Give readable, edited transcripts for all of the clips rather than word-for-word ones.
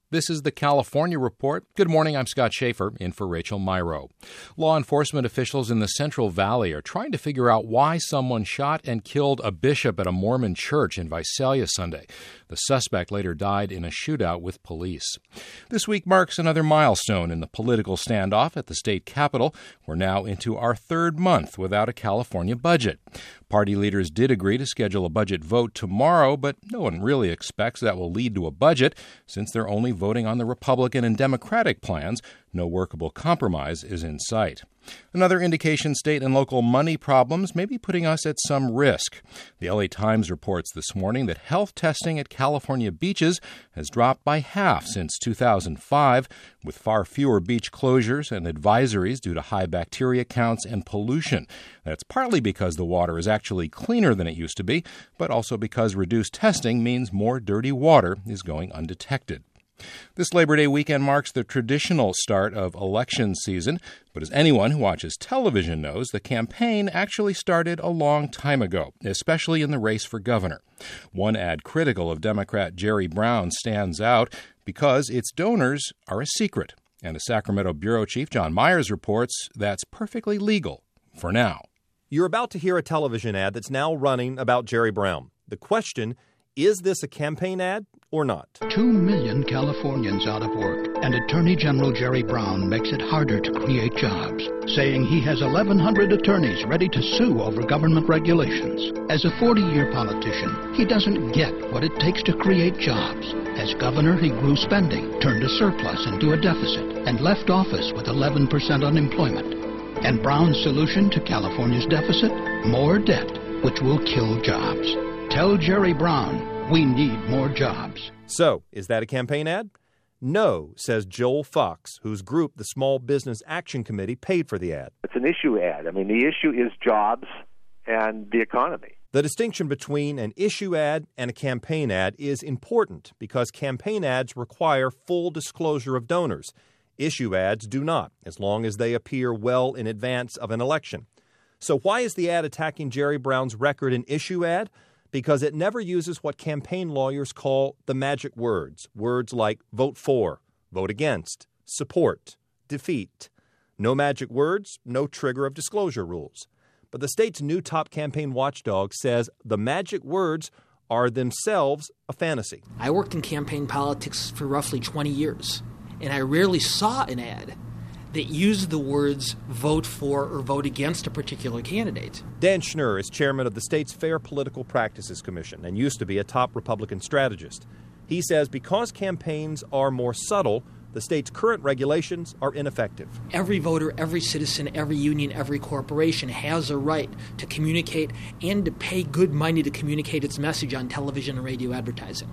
This is the California Report. Good morning, I'm Scott Schaefer, in for Rachel Myrow. Law enforcement officials in the Central Valley are trying to figure out why someone shot and killed a bishop at a Mormon church in Visalia Sunday. The suspect later died in a shootout with police. This week marks another milestone in the political standoff at the state capitol. We're now into our third month without a California budget. Party leaders did agree to schedule a budget vote tomorrow, but no one really expects that will lead to a budget since they're only voting on the Republican and Democratic plans. No workable compromise is in sight. Another indication state and local money problems may be putting us at some risk. The LA Times reports this morning that health testing at California beaches has dropped by half since 2005, with far fewer beach closures and advisories due to high bacteria counts and pollution. That's partly because the water is actually cleaner than it used to be, but also because reduced testing means more dirty water is going undetected. This Labor Day weekend marks the traditional start of election season, but as anyone who watches television knows, the campaign actually started a long time ago, especially in the race for governor. One ad critical of Democrat Jerry Brown stands out because its donors are a secret. And as Sacramento Bureau Chief John Myers reports, that's perfectly legal for now. You're about to hear a television ad that's now running about Jerry Brown. The question, is this a campaign ad or not? 2 million Californians out of work, and Attorney General Jerry Brown makes it harder to create jobs, saying he has 1,100 attorneys ready to sue over government regulations. As a 40-year politician, he doesn't get what it takes to create jobs. As governor, he grew spending, turned a surplus into a deficit, and left office with 11% unemployment. And Brown's solution to California's deficit? More debt, which will kill jobs. Tell Jerry Brown, we need more jobs. So, is that a campaign ad? No, says Joel Fox, whose group, the Small Business Action Committee, paid for the ad. It's an issue ad. I mean, the issue is jobs and the economy. The distinction between an issue ad and a campaign ad is important because campaign ads require full disclosure of donors. Issue ads do not, as long as they appear well in advance of an election. So why is the ad attacking Jerry Brown's record an issue ad? Because it never uses what campaign lawyers call the magic words. Words like vote for, vote against, support, defeat. No magic words, no trigger of disclosure rules. But the state's new top campaign watchdog says the magic words are themselves a fantasy. I worked in campaign politics for roughly 20 years, and I rarely saw an ad that used the words vote for or vote against a particular candidate. Dan Schnur is chairman of the state's Fair Political Practices Commission and used to be a top Republican strategist. He says because campaigns are more subtle, the state's current regulations are ineffective. Every voter, every citizen, every union, every corporation has a right to communicate and to pay good money to communicate its message on television and radio advertising.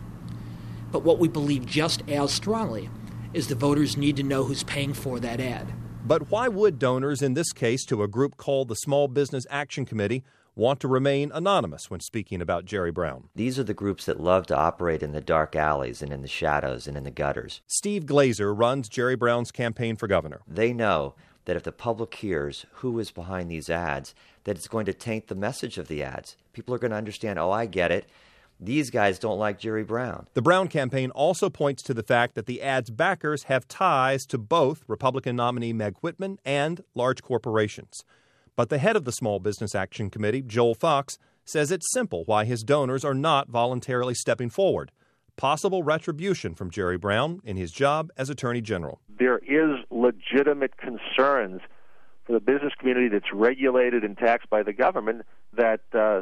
But what we believe just as strongly is the voters need to know who's paying for that ad. But why would donors, in this case to a group called the Small Business Action Committee, want to remain anonymous when speaking about Jerry Brown? These are the groups that love to operate in the dark alleys and in the shadows and in the gutters. Steve Glazer runs Jerry Brown's campaign for governor. They know that if the public hears who is behind these ads, that it's going to taint the message of the ads. People are going to understand, oh, I get it. These guys don't like Jerry Brown. The Brown campaign also points to the fact that the ad's backers have ties to both Republican nominee Meg Whitman and large corporations. But the head of the Small Business Action Committee, Joel Fox, says it's simple why his donors are not voluntarily stepping forward. Possible retribution from Jerry Brown in his job as Attorney General. There is legitimate concerns for the business community that's regulated and taxed by the government that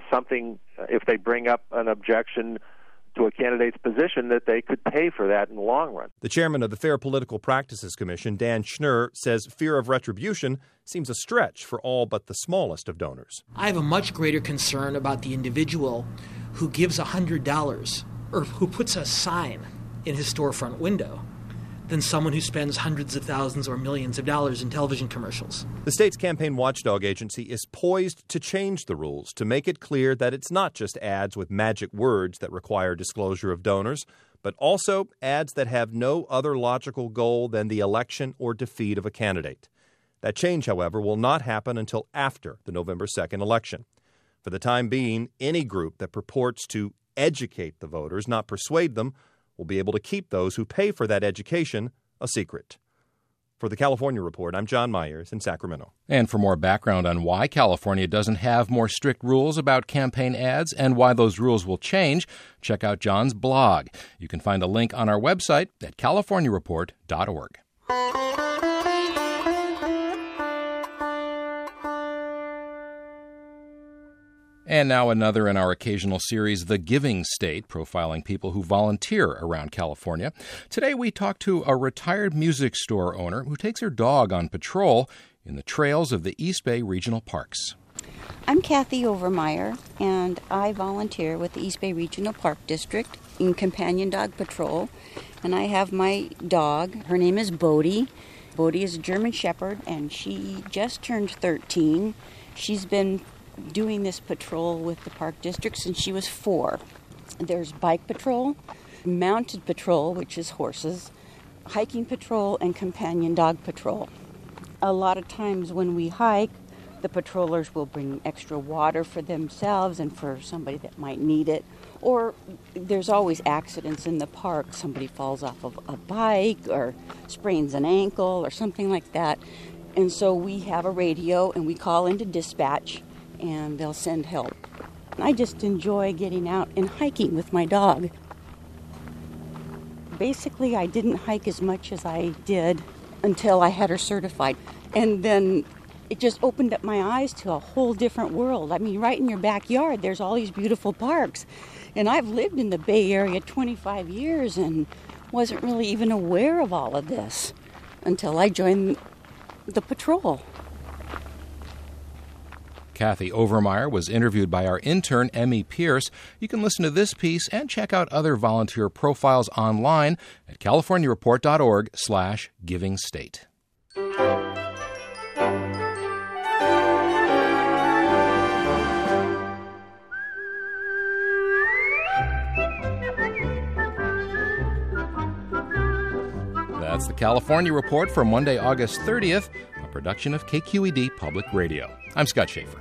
if they bring up an objection to a candidate's position, that they could pay for that in the long run. The chairman of the Fair Political Practices Commission, Dan Schnur, says fear of retribution seems a stretch for all but the smallest of donors. I have a much greater concern about the individual who gives $100 or who puts a sign in his storefront window than someone who spends hundreds of thousands or millions of dollars in television commercials. The state's campaign watchdog agency is poised to change the rules to make it clear that it's not just ads with magic words that require disclosure of donors, but also ads that have no other logical goal than the election or defeat of a candidate. That change, however, will not happen until after the November 2nd election. For the time being, any group that purports to educate the voters, not persuade them, will be able to keep those who pay for that education a secret. For the California Report, I'm John Myers in Sacramento. And for more background on why California doesn't have more strict rules about campaign ads and why those rules will change, check out John's blog. You can find a link on our website at californiareport.org. And now another in our occasional series, The Giving State, profiling people who volunteer around California. Today we talk to a retired music store owner who takes her dog on patrol in the trails of the East Bay Regional Parks. I'm Kathy Overmeyer, and I volunteer with the East Bay Regional Park District in Companion Dog Patrol. And I have my dog. Her name is Bodie. Bodie is a German Shepherd, and she just turned 13. She's been doing this patrol with the park district since she was 4. There's bike patrol, mounted patrol, which is horses, hiking patrol, and companion dog patrol. A lot of times when we hike, the patrollers will bring extra water for themselves and for somebody that might need it. Or there's always accidents in the park. Somebody falls off of a bike or sprains an ankle or something like that. And so we have a radio and we call into dispatch, and they'll send help. I just enjoy getting out and hiking with my dog. Basically, I didn't hike as much as I did until I had her certified. And then it just opened up my eyes to a whole different world. I mean, right in your backyard, there's all these beautiful parks. And I've lived in the Bay Area 25 years and wasn't really even aware of all of this until I joined the patrol. Kathy Overmeyer was interviewed by our intern, Emmy Pierce. You can listen to this piece and check out other volunteer profiles online at californiareport.org/givingstate. That's the California Report for Monday, August 30th, a production of KQED Public Radio. I'm Scott Schaefer.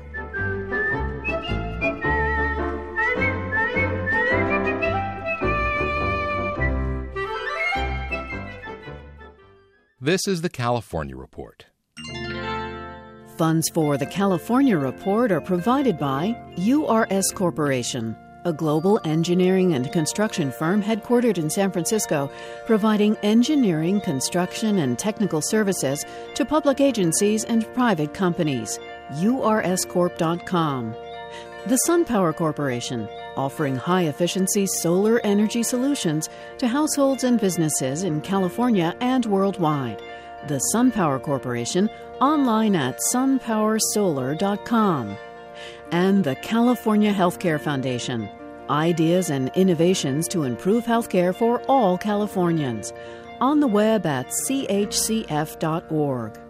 This is the California Report. Funds for the California Report are provided by URS Corporation, a global engineering and construction firm headquartered in San Francisco, providing engineering, construction, and technical services to public agencies and private companies. urscorp.com. The SunPower Corporation, offering high-efficiency solar energy solutions to households and businesses in California and worldwide. The SunPower Corporation, online at sunpowersolar.com. And the California Healthcare Foundation, ideas and innovations to improve healthcare for all Californians. On the web at chcf.org.